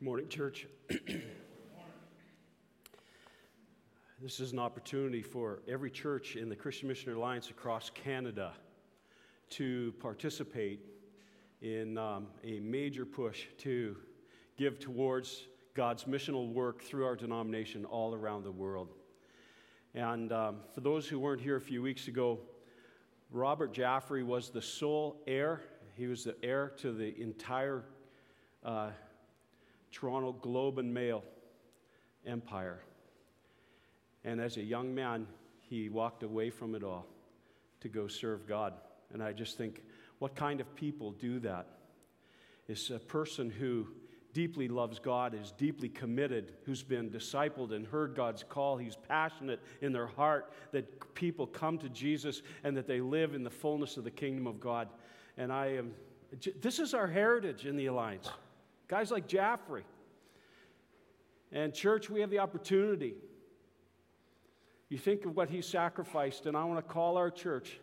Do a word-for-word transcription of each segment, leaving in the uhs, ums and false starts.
Morning, church. This is an opportunity for every church in the Christian Missionary Alliance across Canada to participate in um, a major push to give towards God's missional work through our denomination all around the world. And um, for those who weren't here a few weeks ago, Robert Jaffray was the sole heir. He was the heir to the entire uh, Toronto Globe and Mail empire. And as a young man, he walked away from it all to go serve God. And I just think, what kind of people do that? It's a person who deeply loves God, is deeply committed, who's been discipled and heard God's call. He's passionate in their heart that people come to Jesus and that they live in the fullness of the kingdom of God. And I am, this is our heritage in the Alliance. Guys like Jaffray. And church, we have the opportunity. You think of what he sacrificed, and I want to call our church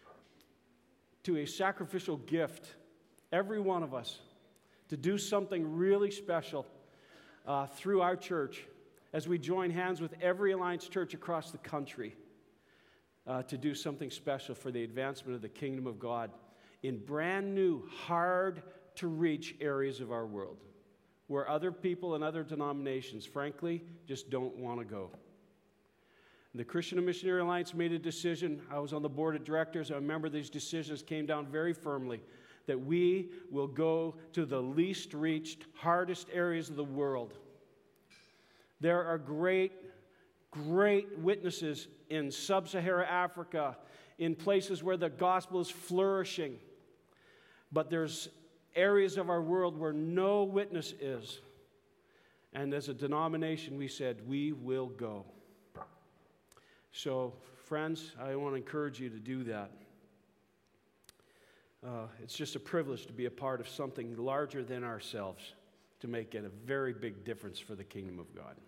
to a sacrificial gift, every one of us, to do something really special uh, through our church as we join hands with every Alliance church across the country uh, to do something special for the advancement of the kingdom of God in brand new, hard-to-reach areas of our world where other people and other denominations, frankly, just don't want to go. The Christian Missionary Alliance made a decision. I was on the board of directors. I remember these decisions came down very firmly that we will go to the least reached, hardest areas of the world. There are great, great witnesses in sub-Saharan Africa, in places where the gospel is flourishing. But there's areas of our world where no witness is. And as a denomination, we said, we will go. So, friends, I want to encourage you to do that. Uh, it's just a privilege to be a part of something larger than ourselves to make it a very big difference for the kingdom of God.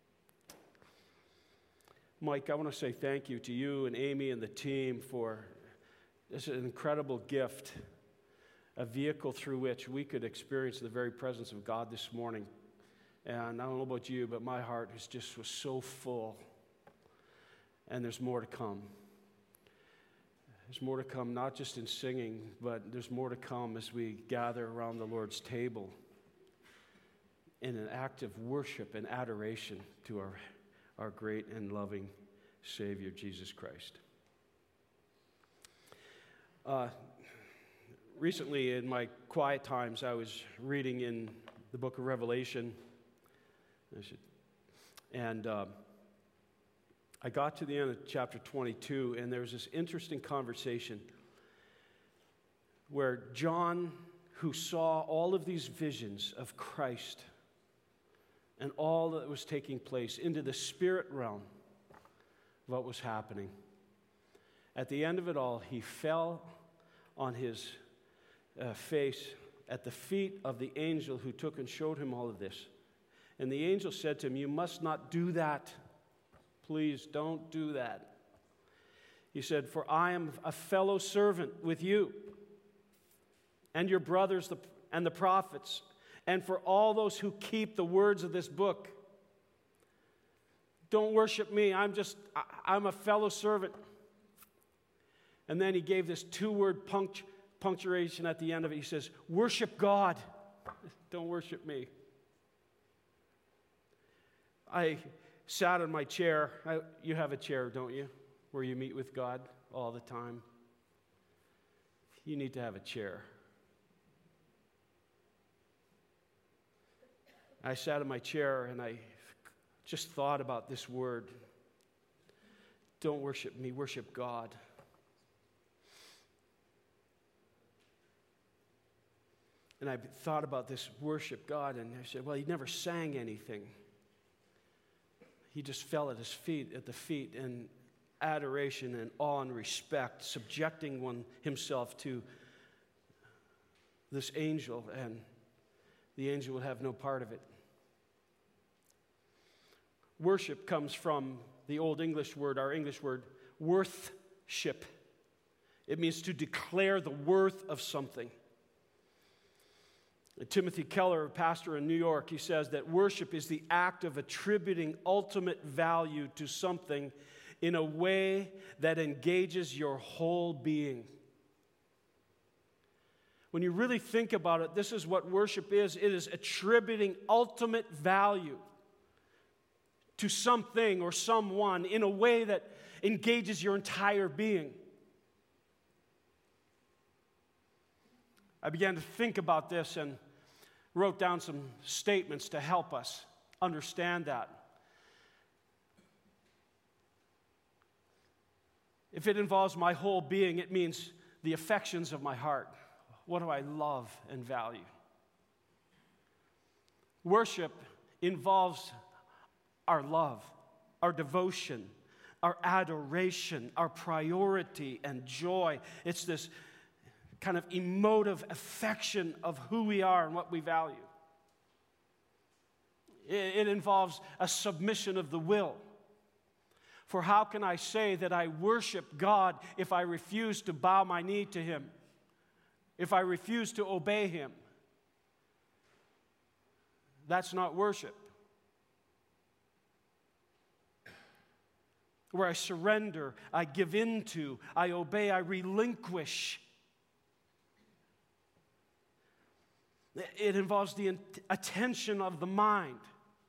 Mike, I want to say thank you to you and Amy and the team for this an incredible gift, a vehicle through which we could experience the very presence of God this morning. And I don't know about you, but my heart was just was so full. And there's more to come. There's more to come, not just in singing, but there's more to come as we gather around the Lord's table in an act of worship and adoration to our, our great and loving Savior, Jesus Christ. Uh, recently, in my quiet times, I was reading in the book of Revelation. I should, and... Uh, I got to the end of chapter twenty-two, and there was this interesting conversation where John, who saw all of these visions of Christ and all that was taking place into the spirit realm of what was happening, at the end of it all, he fell on his uh, face at the feet of the angel who took and showed him all of this. And the angel said to him, "You must not do that. Please don't do that." He said, "For I am a fellow servant with you and your brothers and the prophets, and for all those who keep the words of this book. Don't worship me. I'm just, I'm a fellow servant." And then he gave this two-word punct- punctuation at the end of it. He says, "Worship God. Don't worship me." I sat in my chair. I, you have a chair, don't you, where you meet with God all the time? You need to have a chair. I sat in my chair and I just thought about this word. Don't worship me, worship God. And I thought about this worship God, and I said, well, he never sang anything. He just fell at his feet, at the feet in adoration and awe and respect, subjecting one himself to this angel, and the angel would have no part of it. Worship comes from the Old English word, our English word, worthship. It means to declare the worth of something. Timothy Keller, a pastor in New York, he says that worship is the act of attributing ultimate value to something in a way that engages your whole being. When you really think about it, this is what worship is. It is attributing ultimate value to something or someone in a way that engages your entire being. I began to think about this and wrote down some statements to help us understand that. If it involves my whole being, it means the affections of my heart. What do I love and value? Worship involves our love, our devotion, our adoration, our priority and joy. It's this kind of emotive affection of who we are and what we value. It, it involves a submission of the will. For how can I say that I worship God if I refuse to bow my knee to Him? If I refuse to obey Him? That's not worship. Where I surrender, I give in to, I obey, I relinquish. It involves the attention of the mind.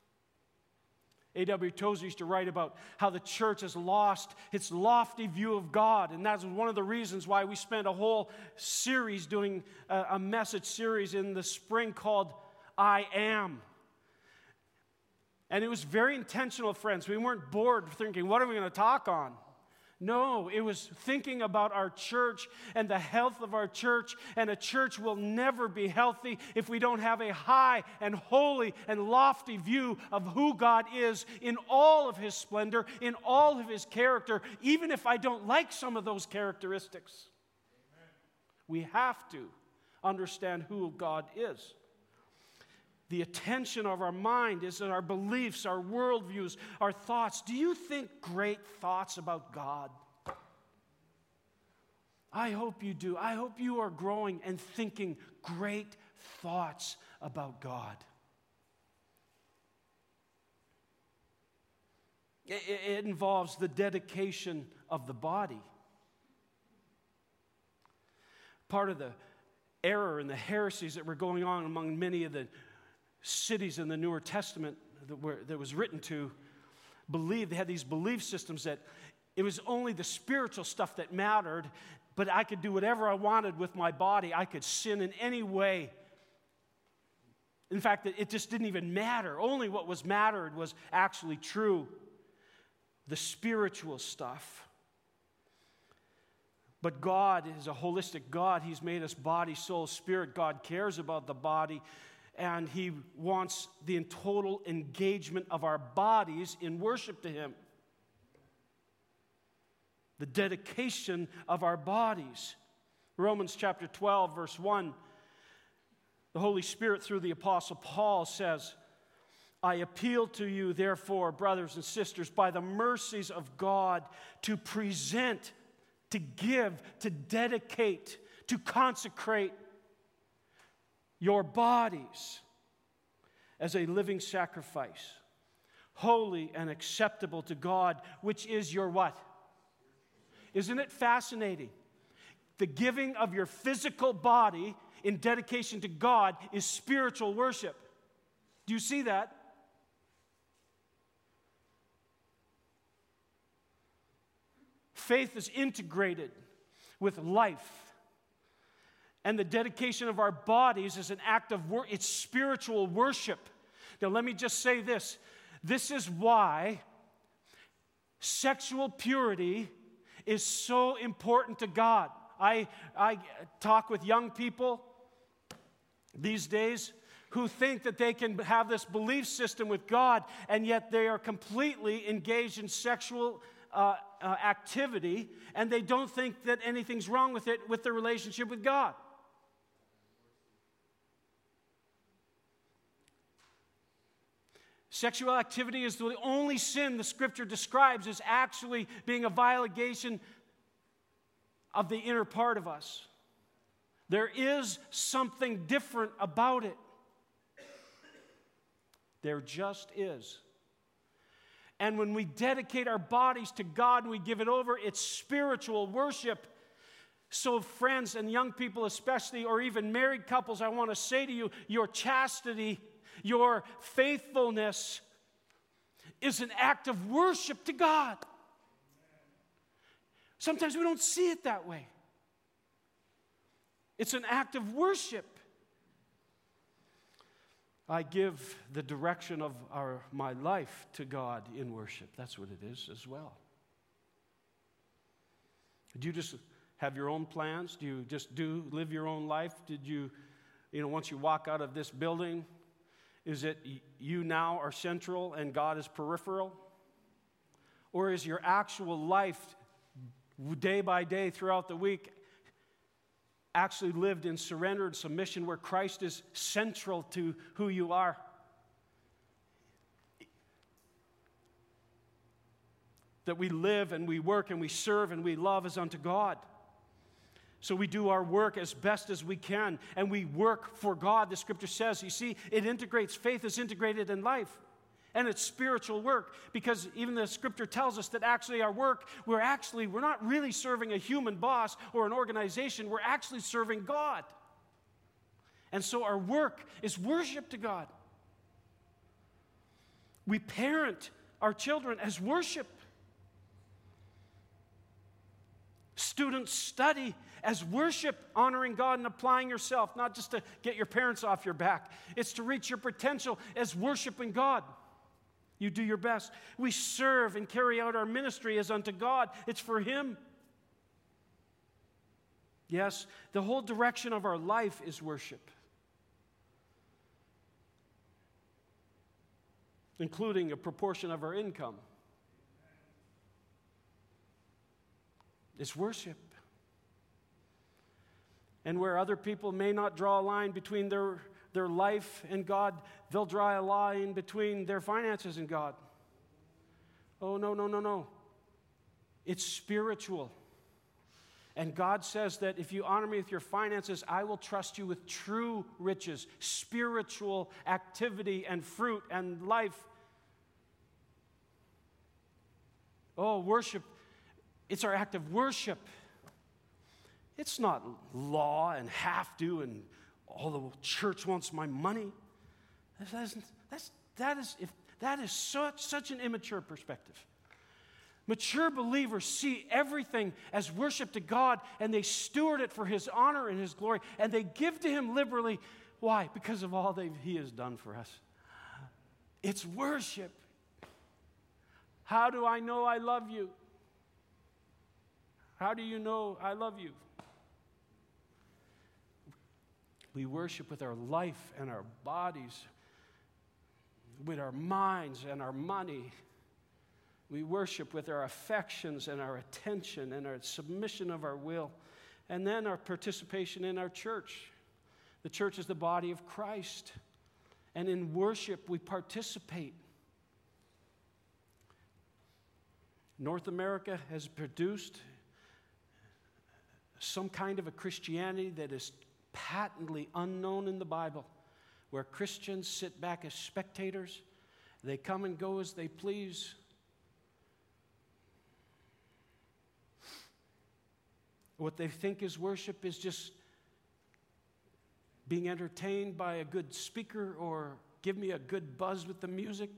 A W Tozer used to write about how the church has lost its lofty view of God, and that's one of the reasons why we spent a whole series doing a, a message series in the spring called I Am. And it was very intentional, friends. We weren't bored thinking, what are we going to talk on? No, it was thinking about our church and the health of our church. And a church will never be healthy if we don't have a high and holy and lofty view of who God is in all of His splendor, in all of His character, even if I don't like some of those characteristics. Amen. We have to understand who God is. The attention of our mind is in our beliefs, our worldviews, our thoughts. Do you think great thoughts about God? I hope you do. I hope you are growing and thinking great thoughts about God. It, it involves the dedication of the body. Part of the error and the heresies that were going on among many of the cities in the Newer Testament that, were, that was written to believe, they had these belief systems that it was only the spiritual stuff that mattered, but I could do whatever I wanted with my body. I could sin in any way. In fact, it just didn't even matter. Only what was mattered was actually true, the spiritual stuff. But God is a holistic God. He's made us body, soul, spirit. God cares about the body. And He wants the total engagement of our bodies in worship to Him. The dedication of our bodies. Romans chapter twelve, verse one. The Holy Spirit, through the Apostle Paul, says, I appeal to you, therefore, brothers and sisters, by the mercies of God, to present, to give, to dedicate, to consecrate your bodies as a living sacrifice, holy and acceptable to God, which is your what? Isn't it fascinating? The giving of your physical body in dedication to God is spiritual worship. Do you see that? Faith is integrated with life. And the dedication of our bodies is an act of work. It's spiritual worship. Now, let me just say this. This is why sexual purity is so important to God. I, I talk with young people these days who think that they can have this belief system with God, and yet they are completely engaged in sexual uh, uh, activity, and they don't think that anything's wrong with it with their relationship with God. Sexual activity is the only sin the Scripture describes as actually being a violation of the inner part of us, There is something different about it. There just is. And when we dedicate our bodies to God and we give it over, it's spiritual worship. So friends and young people especially, or even married couples, I want to say to you, your chastity, your faithfulness is an act of worship to God. Sometimes we don't see it that way. It's an act of worship. I give the direction of our, my life to God in worship. That's what it is as well. Do you just have your own plans? Do you just do live your own life? Did you, you know, once you walk out of this building, is it you now are central and God is peripheral? Or is your actual life day by day throughout the week actually lived in surrender and submission where Christ is central to who you are? That we live and we work and we serve and we love as unto God. So we do our work as best as we can, and we work for God. The Scripture says, you see, it integrates, faith is integrated in life. And it's spiritual work, because even the Scripture tells us that actually our work, we're actually, we're not really serving a human boss or an organization, we're actually serving God. And so our work is worship to God. We parent our children as worship. Students study as worship, honoring God and applying yourself, not just to get your parents off your back. It's to reach your potential as worshiping God. You do your best. We serve and carry out our ministry as unto God. It's for Him. Yes, the whole direction of our life is worship, including a proportion of our income. It's worship. And where other people may not draw a line between their, their life and God, they'll draw a line between their finances and God. Oh, no, no, no, no. It's spiritual. And God says that if you honor me with your finances, I will trust you with true riches, spiritual activity and fruit and life. Oh, worship. It's our act of worship. It's not law and have to and all the church wants my money. That's, that's, that is, if, that is such, such an immature perspective. Mature believers see everything as worship to God, and they steward it for His honor and His glory, and they give to Him liberally. Why? Because of all that He has done for us. It's worship. How do I know I love you? How do you know I love you? We worship with our life and our bodies, with our minds and our money. We worship with our affections and our attention and our submission of our will, and then our participation in our church. The church is the body of Christ, and in worship we participate. North America has produced some kind of a Christianity that is patently unknown in the Bible, where Christians sit back as spectators. They come and go as they please. What they think is worship is just being entertained by a good speaker or give me a good buzz with the music.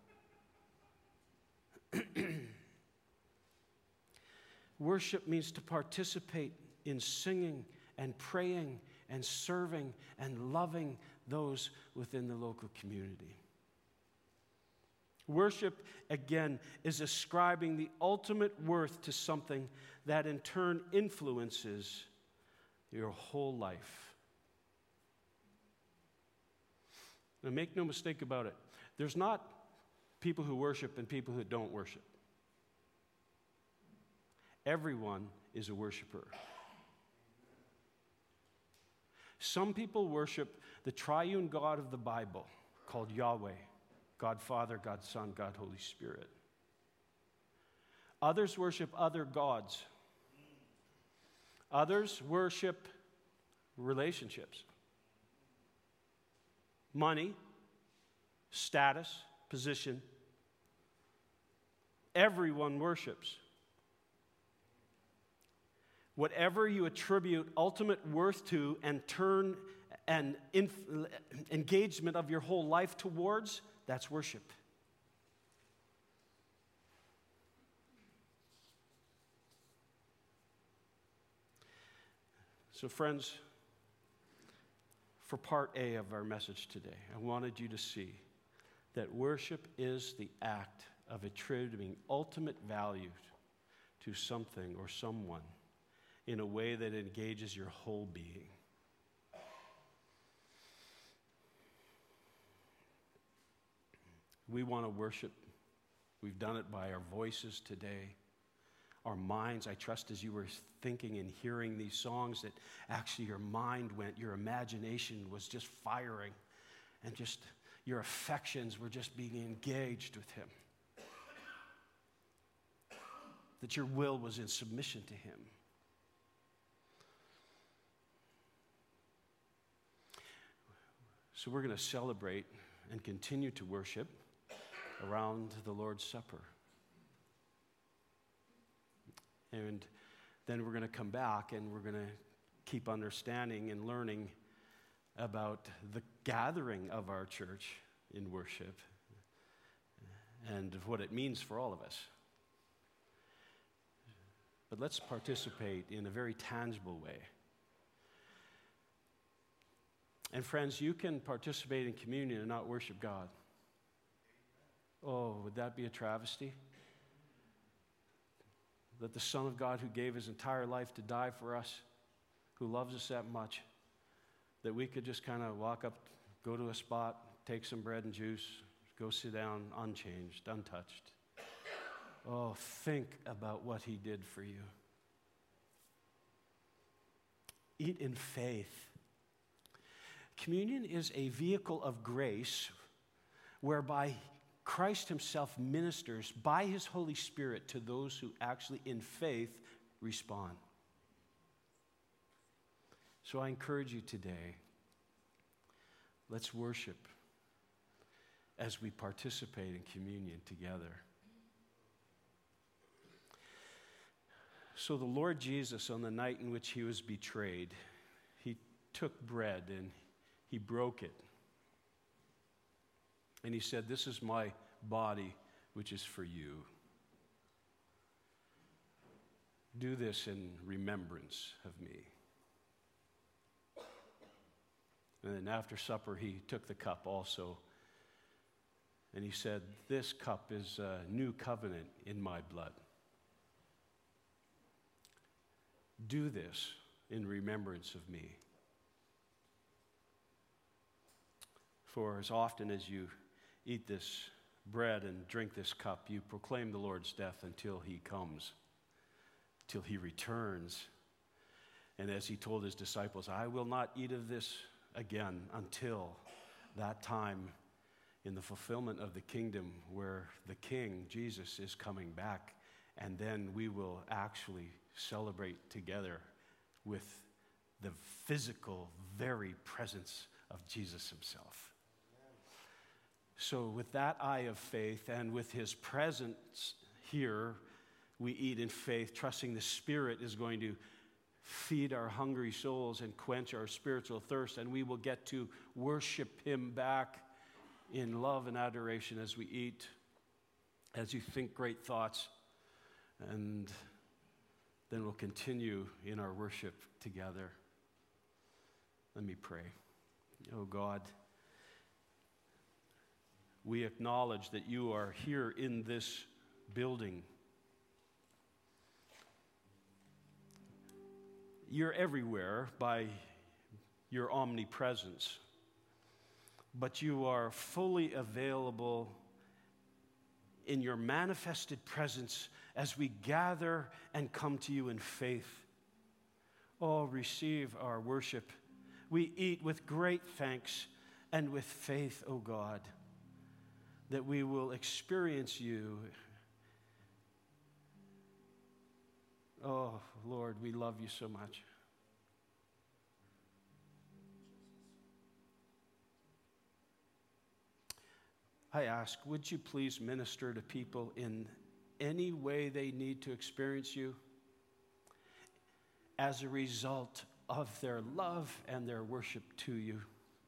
Worship means to participate in singing and praying and serving and loving those within the local community. Worship, again, is ascribing the ultimate worth to something that in turn influences your whole life. Now, make no mistake about it. There's not people who worship and people who don't worship. Everyone is a worshiper. Some people worship the triune God of the Bible, called Yahweh, God Father, God Son, God Holy Spirit. Others worship other gods. Others worship relationships. Money, status, position. Everyone worships. Whatever you attribute ultimate worth to and turn an inf- engagement of your whole life towards, that's worship. So friends, for part A of our message today, I wanted you to see that worship is the act of attributing ultimate value to something or someone in a way that engages your whole being. We want to worship. We've done it by our voices today. Our minds, I trust as you were thinking and hearing these songs that actually your mind went, your imagination was just firing, and just your affections were just being engaged with Him. That your will was in submission to Him. So we're going to celebrate and continue to worship around the Lord's Supper. And then we're going to come back and we're going to keep understanding and learning about the gathering of our church in worship and what it means for all of us. But let's participate in a very tangible way. And friends, you can participate in communion and not worship God. Oh, would that be a travesty? That the Son of God who gave His entire life to die for us, who loves us that much, that we could just kind of walk up, go to a spot, take some bread and juice, go sit down unchanged, untouched. Oh, think about what He did for you. Eat in faith. Communion is a vehicle of grace whereby Christ Himself ministers by His Holy Spirit to those who actually in faith respond. So I encourage you today, let's worship as we participate in communion together. So the Lord Jesus, on the night in which He was betrayed, He took bread and He broke it. And He said, "This is my body, which is for you. Do this in remembrance of me." And then after supper, He took the cup also. And He said, "This cup is a new covenant in my blood. Do this in remembrance of me. For as often as you eat this bread and drink this cup, you proclaim the Lord's death until He comes, till He returns." And as He told His disciples, "I will not eat of this again until that time in the fulfillment of the kingdom where the King, Jesus, is coming back. And then we will actually celebrate together with the physical, very presence of Jesus Himself." So with that eye of faith and with His presence here, we eat in faith, trusting the Spirit is going to feed our hungry souls and quench our spiritual thirst, and we will get to worship Him back in love and adoration as we eat, as you think great thoughts, and then we'll continue in our worship together. Let me pray. Oh God, we acknowledge that You are here in this building. You're everywhere by Your omnipresence, but You are fully available in Your manifested presence as we gather and come to You in faith. Oh, receive our worship. We eat with great thanks and with faith, O God, that we will experience You. Oh, Lord, we love You so much. I ask, would you please minister to people in any way they need to experience you as a result of their love and their worship to you?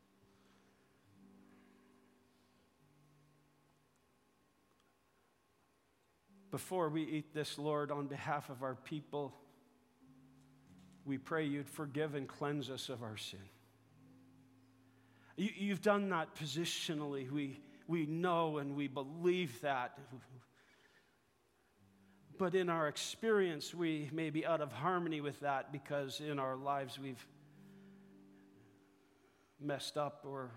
Before we eat this, Lord, on behalf of our people, we pray you'd forgive and cleanse us of our sin. You, you've done that positionally. We, we know and we believe that. But in our experience, we may be out of harmony with that because in our lives we've messed up or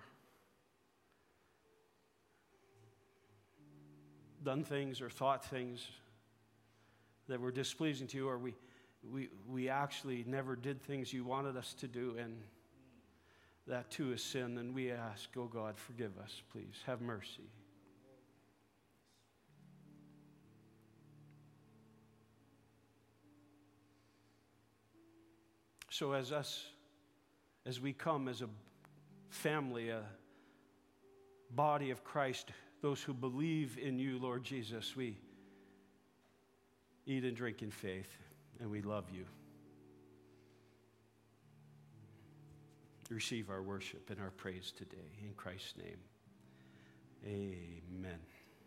done things or thought things that were displeasing to you, or we, we, we actually never did things you wanted us to do, and that too is sin. And we ask, oh God, forgive us, please. Have mercy. So as us, as we come as a family, a body of Christ, those who believe in you, Lord Jesus, we eat and drink in faith, and we love you. Receive our worship and our praise today. In Christ's name, amen.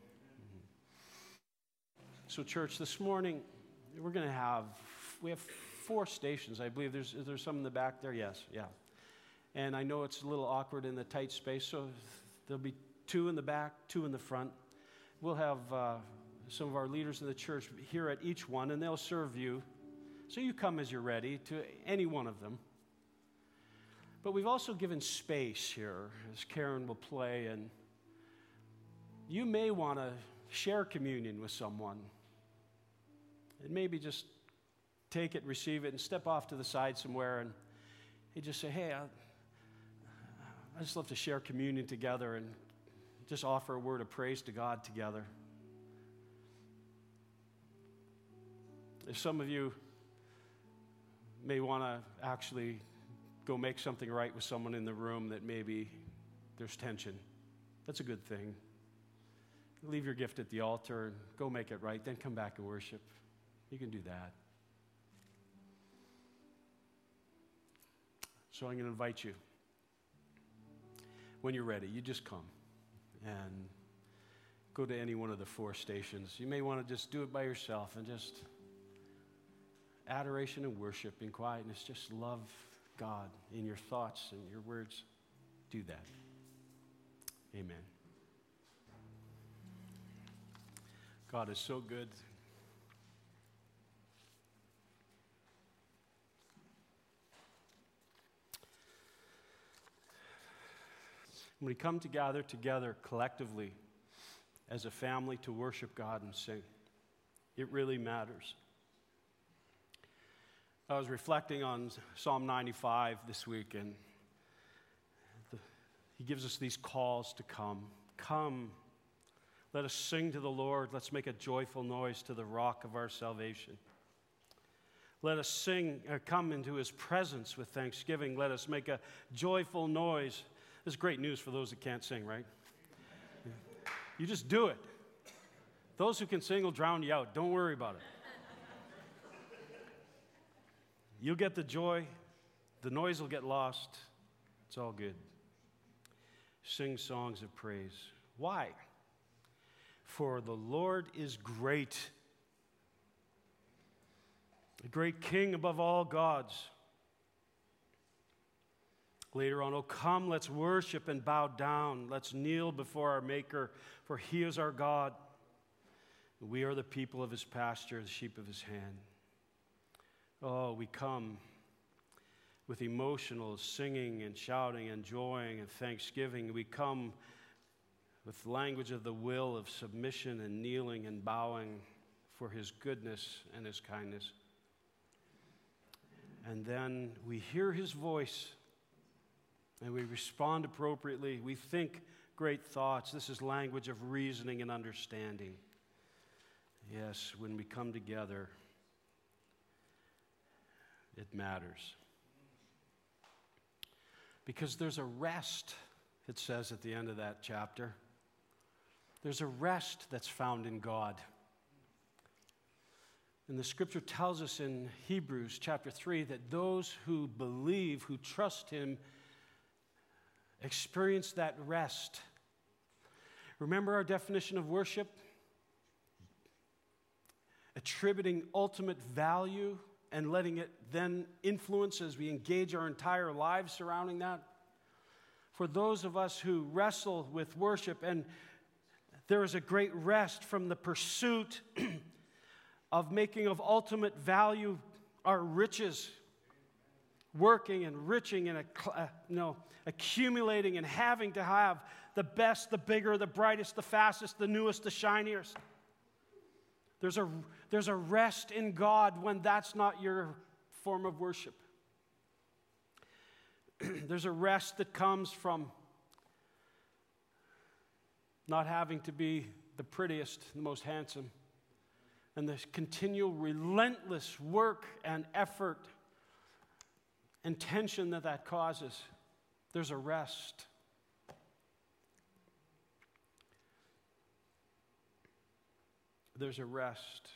So church, this morning, we're going to have, we have four stations, I believe. There's, is there some in the back there? Yes, yeah. And I know it's a little awkward in the tight space, so there'll be two in the back, two in the front. We'll have uh, some of our leaders in the church here at each one, and they'll serve you. So you come as you're ready to any one of them. But we've also given space here, as Karen will play, and you may want to share communion with someone. And maybe just take it, receive it, and step off to the side somewhere, and you just say, hey, I, I just love to share communion together and just offer a word of praise to God together. If some of you may want to actually go make something right with someone in the room that maybe there's tension, that's a good thing. Leave your gift at the altar and go make it right, then come back and worship. You can do that. So I'm going to invite you. When you're ready, you just come and go to any one of the four stations. You may want to just do it by yourself and just adoration and worship in quietness. Just love God in your thoughts and your words. Do that. Amen. God is so good. When we come together together collectively as a family to worship God and sing, it really matters. I was reflecting on Psalm ninety-five this week, and the, he gives us these calls to come. Come, let us sing to the Lord. Let's make a joyful noise to the rock of our salvation. Let us sing, uh, come into his presence with thanksgiving. Let us make a joyful noise. This is great news for those that can't sing, right? You just do it. Those who can sing will drown you out. Don't worry about it. You'll get the joy. The noise will get lost. It's all good. Sing songs of praise. Why? For the Lord is great, a great King above all gods. Later on, oh come, let's worship and bow down. Let's kneel before our Maker, for he is our God. We are the people of his pasture, the sheep of his hand. Oh, we come with emotional singing and shouting and joying and thanksgiving. We come with language of the will of submission and kneeling and bowing for his goodness and his kindness. And then we hear his voice and we respond appropriately. We think great thoughts. This is language of reasoning and understanding. Yes, when we come together, it matters. Because there's a rest, it says at the end of that chapter. There's a rest that's found in God. And the scripture tells us in Hebrews chapter three that those who believe, who trust him, experience that rest. Remember our definition of worship? Attributing ultimate value and letting it then influence as we engage our entire lives surrounding that. For those of us who wrestle with worship, and there is a great rest from the pursuit of making of ultimate value our riches, working, enriching, and uh, you know, accumulating and having to have the best, the bigger, the brightest, the fastest, the newest, the shiniest. There's a, there's a rest in God when that's not your form of worship. There's a rest that comes from not having to be the prettiest, the most handsome, and the continual relentless work and effort and tension that that causes. There's a rest. There's a rest.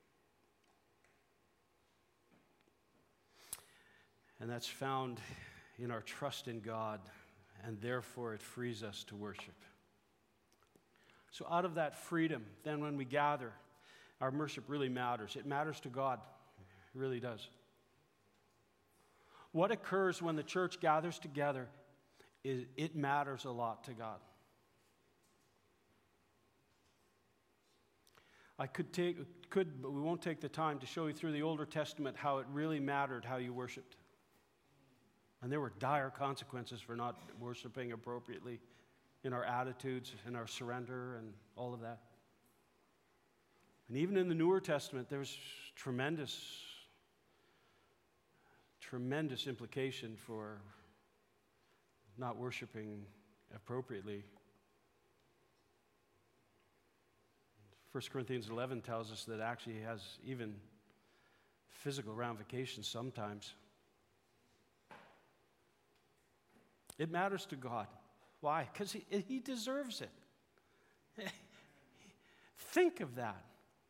And that's found in our trust in God, and therefore it frees us to worship. So out of that freedom, then when we gather, our worship really matters. It matters to God. It really does. What occurs when the church gathers together is it matters a lot to God. I could take, could, but we won't take the time to show you through the Older Testament how it really mattered how you worshiped. And there were dire consequences for not worshiping appropriately in our attitudes, in our surrender, and all of that. And even in the Newer Testament, there's tremendous, tremendous implication for not worshiping appropriately. First Corinthians eleven tells us that actually he has even physical ramifications sometimes. It matters to God. Why? Because he, he deserves it. Think of that.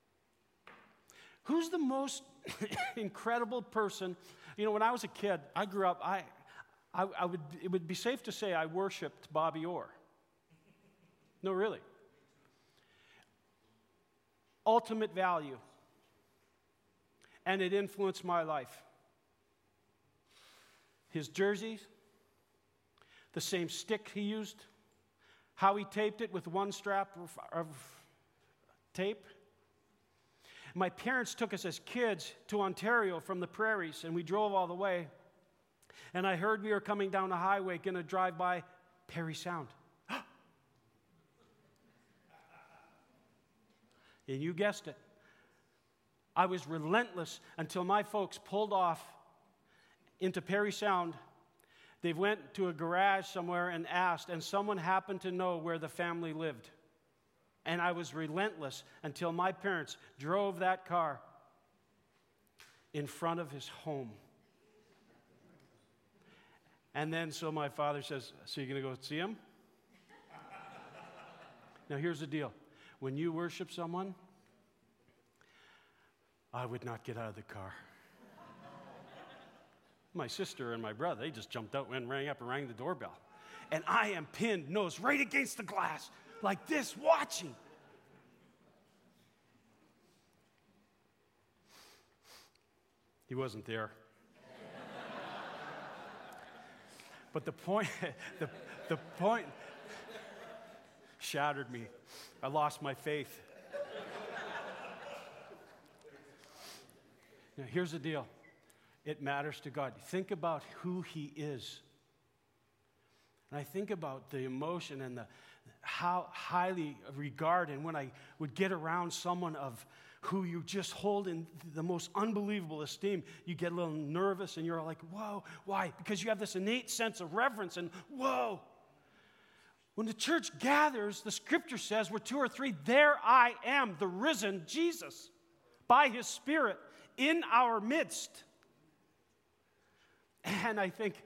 Who's the most incredible person? You know, when I was a kid, I grew up, I, I, I would, it would be safe to say I worshiped Bobby Orr. No, really. Ultimate value. And it influenced my life. His jerseys, the same stick he used, how he taped it with one strap of, of tape. My parents took us as kids to Ontario from the prairies, and we drove all the way. And I heard we were coming down the highway, going to drive by Parry Sound. And you guessed it. I was relentless until my folks pulled off into Parry Sound. They went to a garage somewhere and asked, and someone happened to know where the family lived. And I was relentless until my parents drove that car in front of his home. And then so my father says, so you're going to go see him? Now here's the deal. When you worship someone, I would not get out of the car. My sister and my brother, they just jumped out and rang up and rang the doorbell. And I am pinned nose right against the glass, like this, watching. He wasn't there. But the point, the, the point shattered me. I lost my faith. Now, here's the deal. It matters to God. Think about who he is. And I think about the emotion and the how highly regard, and when I would get around someone of who you just hold in the most unbelievable esteem, you get a little nervous and you're like, whoa, why? Because you have this innate sense of reverence and whoa. When the church gathers, the scripture says, where two or three, there I am, the risen Jesus, by his Spirit in our midst. And I think,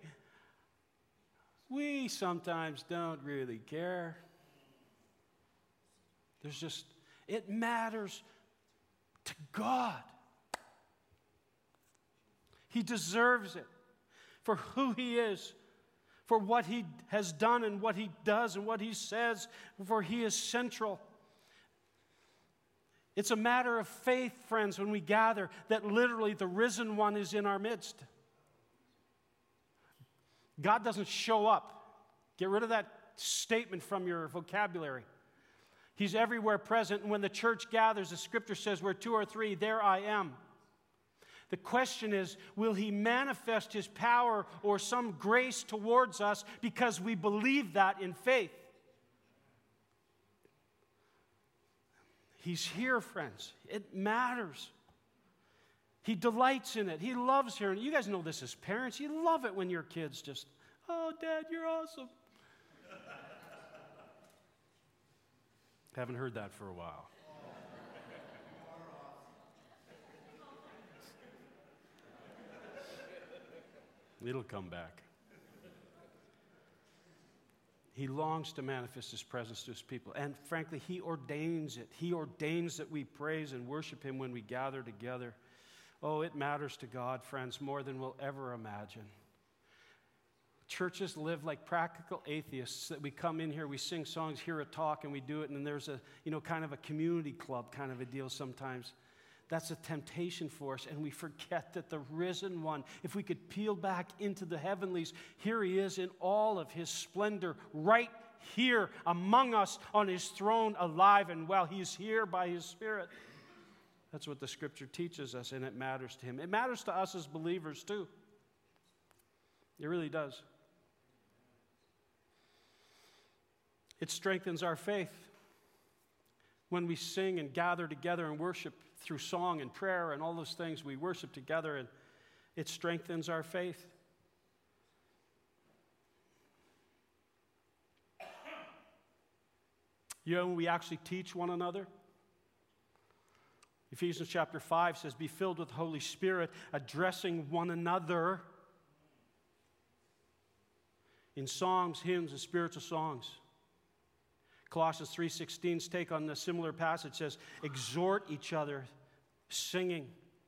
we sometimes don't really care. There's just, it matters to God. He deserves it for who He is, for what He has done and what He does and what He says, for He is central. It's a matter of faith, friends, when we gather, that literally the risen one is in our midst. God doesn't show up. Get rid of that statement from your vocabulary. He's everywhere present, and when the church gathers, the Scripture says, where two or three, there I am. The question is, will He manifest His power or some grace towards us because we believe that in faith? He's here, friends. It matters. He delights in it. He loves hearing it. You guys know this as parents. You love it when your kids just, oh, Dad, you're awesome. Haven't heard that for a while. It'll come back. He longs to manifest His presence to His people. And frankly, He ordains it. He ordains that we praise and worship Him when we gather together. Oh, it matters to God, friends, more than we'll ever imagine. Churches live like practical atheists, that we come in here, we sing songs, hear a talk, and we do it, and there's a, you know, kind of a community club kind of a deal sometimes. That's a temptation for us, and we forget that the risen one, if we could peel back into the heavenlies, here He is in all of His splendor, right here among us on His throne, alive and well. He's here by His Spirit. That's what the Scripture teaches us, and it matters to Him. It matters to us as believers too. It really does. It strengthens our faith when we sing and gather together and worship through song and prayer and all those things. We worship together, and it strengthens our faith. You know, we actually teach one another. Ephesians chapter five says, be filled with the Holy Spirit, addressing one another in songs, hymns, and spiritual songs. Colossians three sixteen's take on the similar passage says, exhort each other, singing.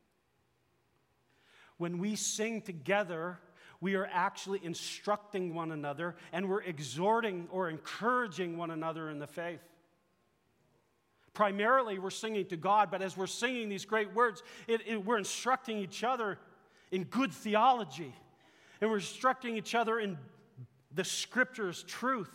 When we sing together, we are actually instructing one another, and we're exhorting or encouraging one another in the faith. Primarily, we're singing to God, but as we're singing these great words, it, it, we're instructing each other in good theology, and we're instructing each other in the Scripture's truth.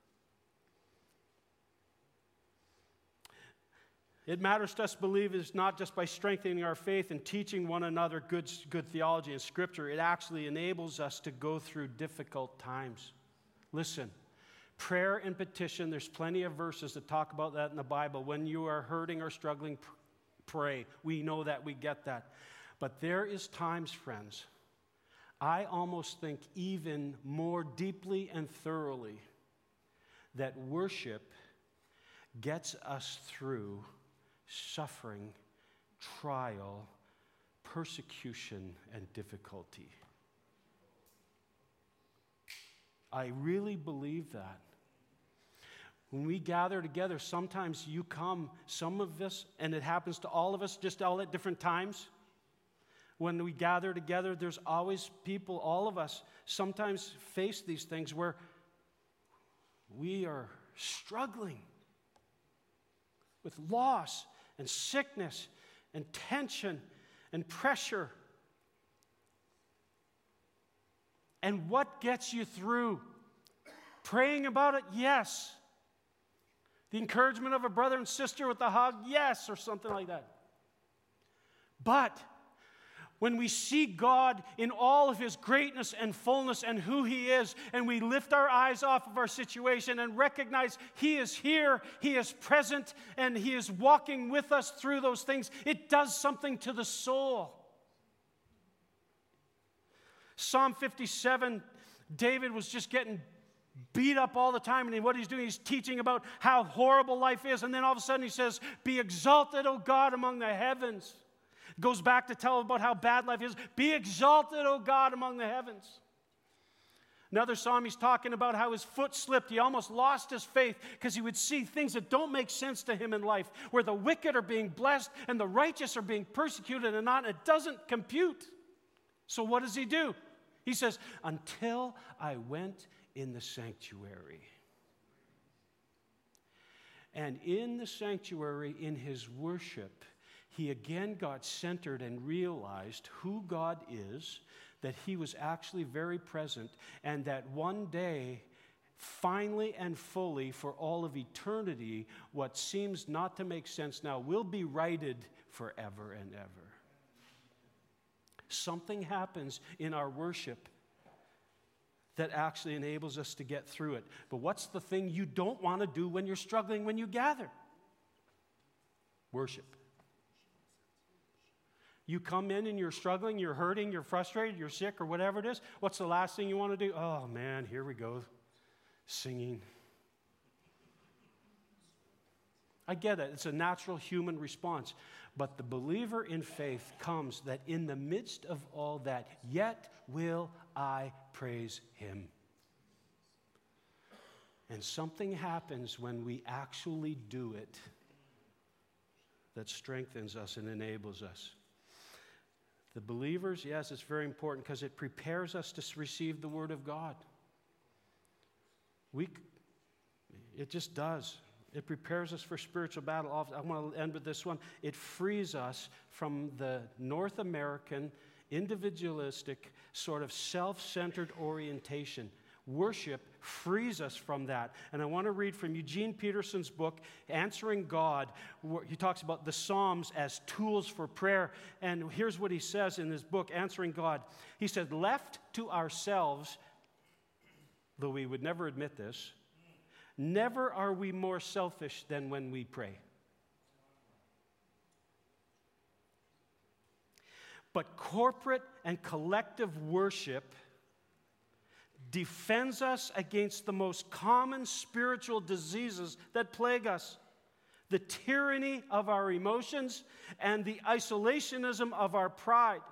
It matters to us believers not just by strengthening our faith and teaching one another good, good theology and Scripture. It actually enables us to go through difficult times. Listen, prayer and petition, there's plenty of verses that talk about that in the Bible. When you are hurting or struggling, pray. We know that, we get that. But there is times, friends, I almost think even more deeply and thoroughly that worship gets us through suffering, trial, persecution, and difficulty. I really believe that. When we gather together, sometimes you come, some of us, and it happens to all of us just all at different times. When we gather together, there's always people, all of us, sometimes face these things where we are struggling with loss and sickness and tension and pressure. And what gets you through? Praying about it? Yes. The encouragement of a brother and sister with a hug? Yes, or something like that. But when we see God in all of His greatness and fullness and who He is, and we lift our eyes off of our situation and recognize He is here, He is present, and He is walking with us through those things, it does something to the soul. Psalm fifty-seven, David was just getting beat up all the time, and what he's doing, he's teaching about how horrible life is, and then all of a sudden he says, be exalted, O God, among the heavens. Goes back to tell about how bad life is. Be exalted, O God, among the heavens. Another psalm, he's talking about how his foot slipped. He almost lost his faith because he would see things that don't make sense to him in life, where the wicked are being blessed and the righteous are being persecuted and not. It doesn't compute. So what does he do? He says, until I went in the sanctuary. And in the sanctuary, in his worship, he again got centered and realized who God is, that he was actually very present, and that one day, finally and fully for all of eternity, what seems not to make sense now will be righted forever and ever. Something happens in our worship that actually enables us to get through it. But what's the thing you don't want to do when you're struggling, when you gather? Worship. You come in and you're struggling, you're hurting, you're frustrated, you're sick, or whatever it is. What's the last thing you want to do? Oh, man, here we go. Singing. I get it. It's a natural human response. But the believer in faith comes that in the midst of all that, yet will I praise him. And something happens when we actually do it that strengthens us and enables us. The believers, yes, it's very important because it prepares us to receive the Word of God. We, it just does. It prepares us for spiritual battle. I want to end with this one. It frees us from the North American, individualistic, sort of self-centered orientation. Worship frees us from that. And I want to read from Eugene Peterson's book, Answering God. He talks about the Psalms as tools for prayer. And here's what he says in his book, Answering God. He said, left to ourselves, though we would never admit this, never are we more selfish than when we pray. But corporate and collective worship defends us against the most common spiritual diseases that plague us: the tyranny of our emotions and the isolationism of our pride.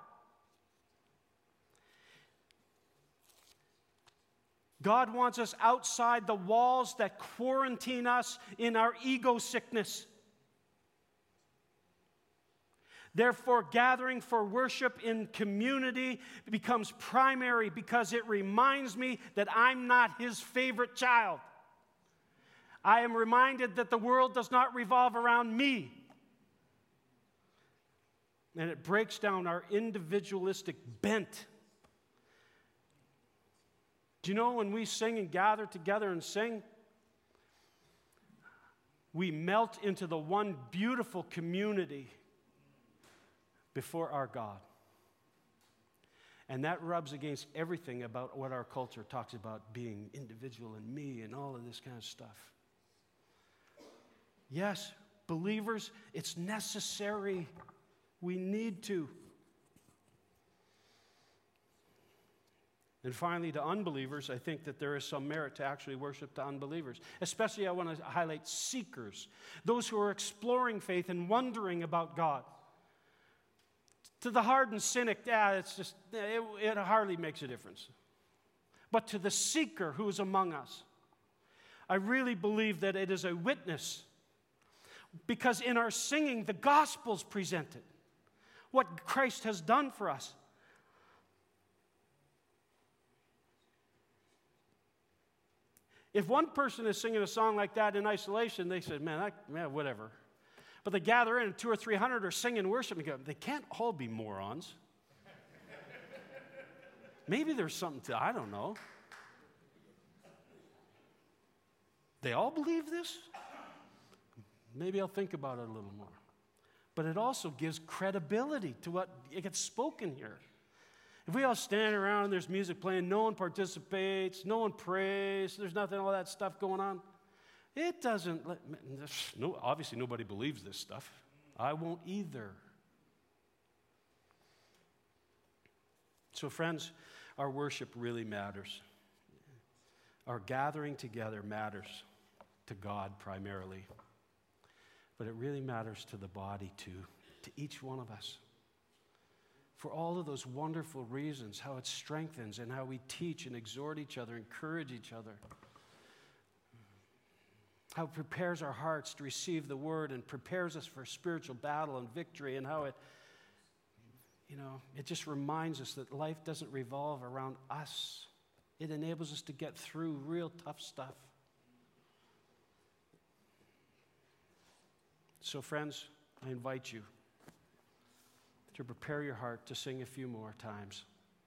God wants us outside the walls that quarantine us in our ego sickness. Therefore, gathering for worship in community becomes primary because it reminds me that I'm not his favorite child. I am reminded that the world does not revolve around me. And it breaks down our individualistic bent. Do you know when we sing and gather together and sing, we melt into the one beautiful community before our God. And that rubs against everything about what our culture talks about being individual and me and all of this kind of stuff. Yes, believers, it's necessary. We need to. And finally, to unbelievers, I think that there is some merit to actually worship to unbelievers. Especially, I want to highlight seekers, those who are exploring faith and wondering about God. To the hardened cynic, yeah, it's just, it, it hardly makes a difference. But to the seeker who is among us, I really believe that it is a witness. Because in our singing, the gospel's presented. What Christ has done for us. If one person is singing a song like that in isolation, they say, man, I, man, whatever. But they gather in, and two or three hundred are singing worship, and go, they can't all be morons. Maybe there's something to, I don't know. They all believe this? Maybe I'll think about it a little more. But it also gives credibility to what it gets spoken here. If we all stand around and there's music playing, no one participates, no one prays, there's nothing, all that stuff going on, it doesn't, let, no, obviously nobody believes this stuff. I won't either. So friends, our worship really matters. Our gathering together matters to God primarily. But it really matters to the body too, to each one of us. for all of those wonderful reasons, how it strengthens and how we teach and exhort each other, encourage each other. How it prepares our hearts to receive the word and prepares us for spiritual battle and victory, and how it, you know, it just reminds us that life doesn't revolve around us. It enables us to get through real tough stuff. So friends, I invite you to prepare your heart to sing a few more times.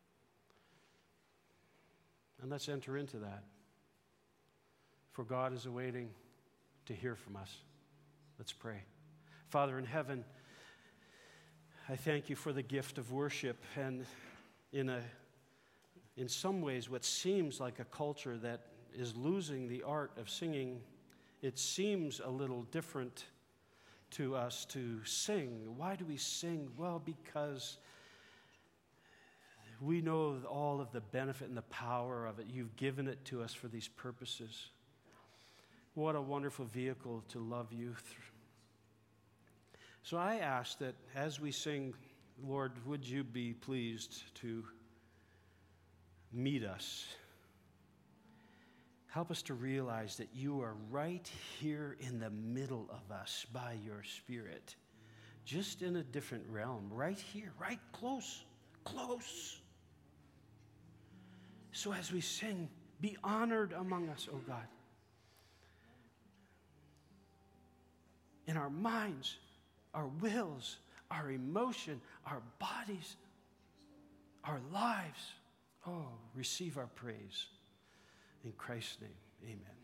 And let's enter into that. For God is awaiting to hear from us. Let's pray. Father in heaven, I thank you for the gift of worship, and in a in some ways what seems like a culture that is losing the art of singing, it seems a little different to us to sing. Why do we sing? Well, because we know all of the benefit and the power of it. You've given it to us for these purposes. What a wonderful vehicle to love you through. So I ask that as we sing, Lord, would you be pleased to meet us? Help us to realize that you are right here in the middle of us by your Spirit, just in a different realm, right here, right close, close. So as we sing, be honored among us, O God. In our minds, our wills, our emotion, our bodies, our lives. Oh, receive our praise. In Christ's name, amen.